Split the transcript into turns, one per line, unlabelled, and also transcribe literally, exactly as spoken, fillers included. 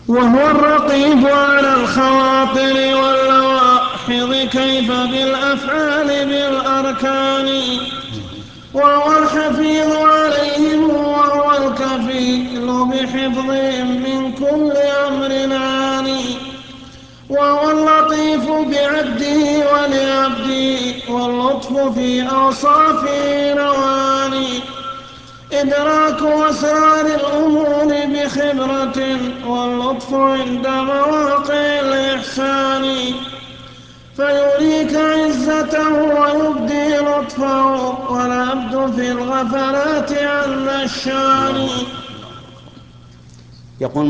وهو الرقيب على الخواطر واللواحظ كيف بالأفعال بالأركان، وهو الحفيظ عليهم وهو الكفيل بحفظهم من كل أمر عاني، وهو اللطيف بعبده ولعبده واللطف في أوصافه نواني، إدراك أسرار الأمور بخبرة واللطف عند مواقع الإحسان، فيريك عزته ويبدي لطفه والعبد في الغفلات عن الشان.
يقول